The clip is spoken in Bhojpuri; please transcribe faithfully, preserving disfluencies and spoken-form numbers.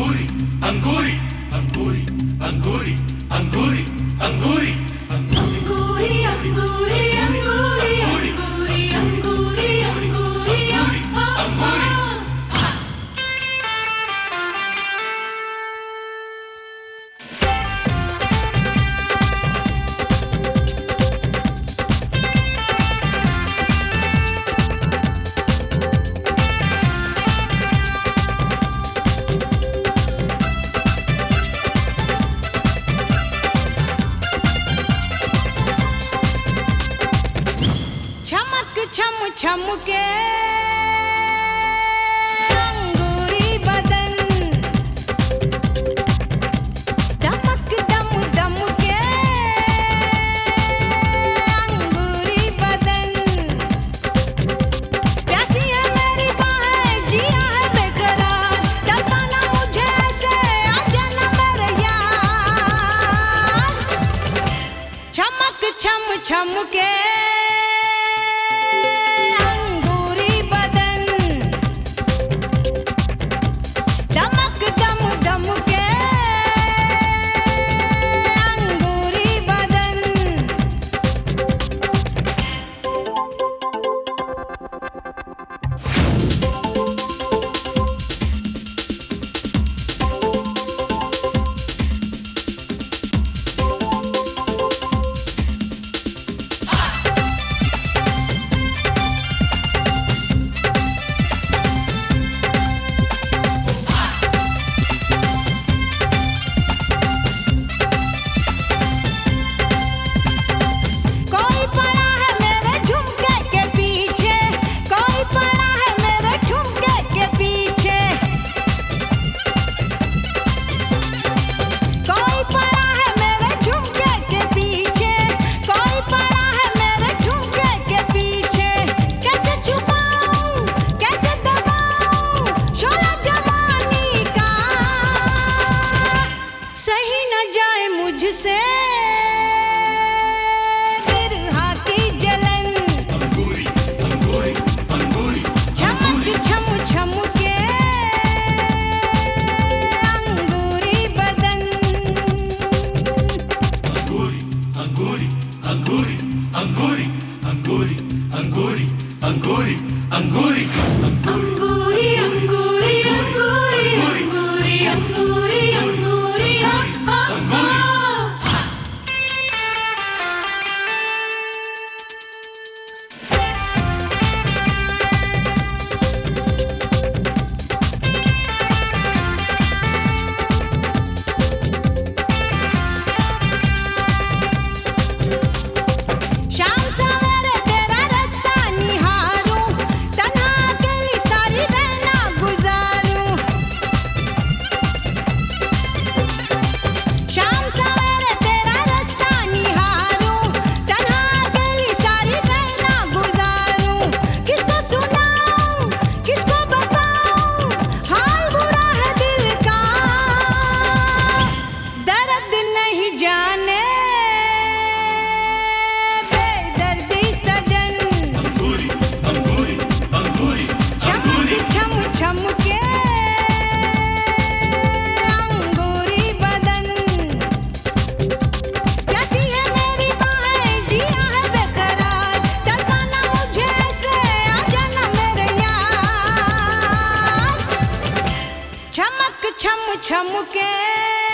अंगूरी अंगूरी अंगूरी अंगूरी अंगूरी अंगूरी अंगूरी अंगूरी अंगूरी अंगूरी अंगूरी अंगूरी अंगूरी छम छम के अंगूरी बदन दमक दम दम के अंगूरी बदन प्यासी है मेरी बाहें जिया है बेकरार तड़पाना मुझे ऐसे आजा ना मेरे यार चमक छम छम के मुझसे बिरहा की जलन अंगूरी अंगूरी अंगूरी चमक छम छम के अंगूरी बदन अंगूरी अंगूरी अंगूरी अंगूरी अंगूरी अंगूरी अंगूरी अंगूरी अंगूरी अंगूरी अंगूरी अंगूरी अंगूरी अंगूरी शाम सवेरे तेरा रास्ता निहारूं तन्हा अकेली सारी रहना गुजारूं शाम सवेरे तेरा रास्ता निहारूं तन्हा अकेली सारी रहना गुजारूं किसको सुनाऊं किसको बताऊं हाल बुरा है दिल का दर्द नहीं जाने बेदर्दी सजन अंगूरी अंगूरी अंगूरी चमक छम छम के अंगूरी बदन प्यासी है मेरी बाहें जिया है बेकरार तड़पाना मुझे ऐसे आजा ना मेरे यार चमक छम छम के